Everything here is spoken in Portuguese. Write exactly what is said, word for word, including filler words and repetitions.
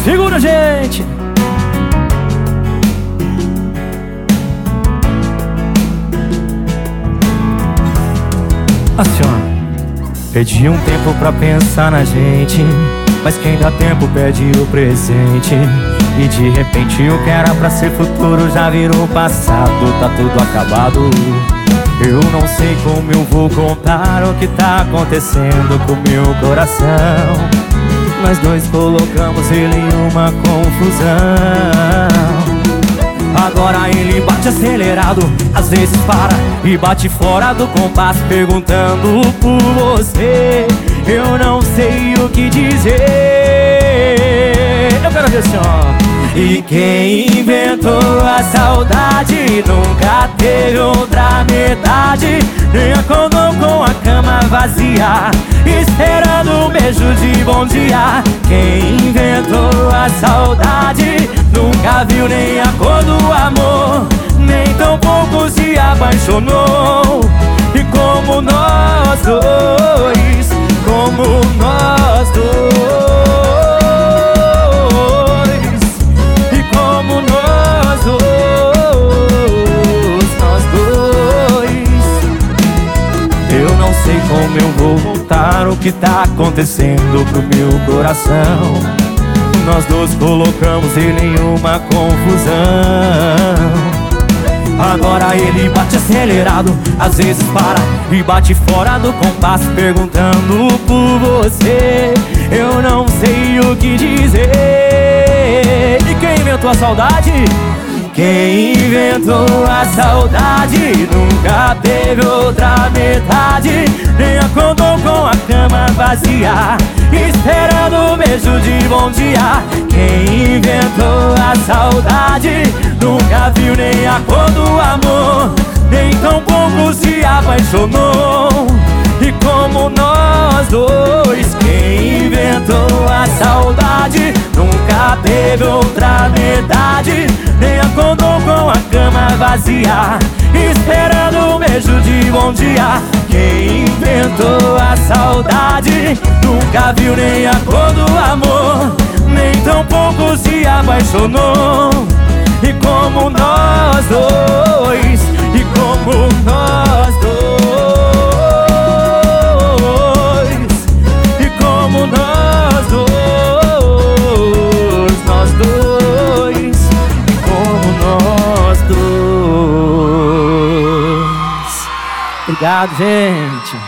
Segura, gente. Assim, ó. Pedi um tempo pra pensar na gente, mas quem dá tempo pede o presente. E de repente o que era pra ser futuro já virou passado, tá tudo acabado. Eu não sei como eu vou contar o que tá acontecendo com meu coração. Nós dois colocamos ele em uma confusão. Agora ele bate acelerado, às vezes para e bate fora do compasso, perguntando por você. Eu não sei o que dizer. Eu quero ver assim, ó. E quem inventou a saudade nunca teve outra metade, nem acordou com a cama vazia, esperando um beijo de bom dia. Quem inventou a saudade nunca viu nem a cor do amor, nem tampouco se apaixonou. E como nós dois, como nós dois, e como nós dois, nós dois. Eu não sei como eu vou voltar o que tá acontecendo pro meu coração. Nós dois colocamos ele em uma confusão. Agora ele bate acelerado, às vezes para e bate fora do compasso, perguntando por você. Eu não sei o que dizer. E quem inventou a saudade? Quem inventou a saudade nunca teve outra metade, nem acordou com a cama vazia, esperando um beijo de bom dia. Quem inventou a saudade nunca viu nem a cor do amor, nem tampouco se apaixonou. E como nós dois, quem inventou a saudade nunca teve outra metade, nem acordou com a cama vazia, esperando um beijo de bom dia. Quem inventou a saudade nunca viu nem a cor do amor, nem tampouco se apaixonou. E como nós dois, e como nós dois, e como nós dois, nós dois, e como nós dois. Obrigado, gente.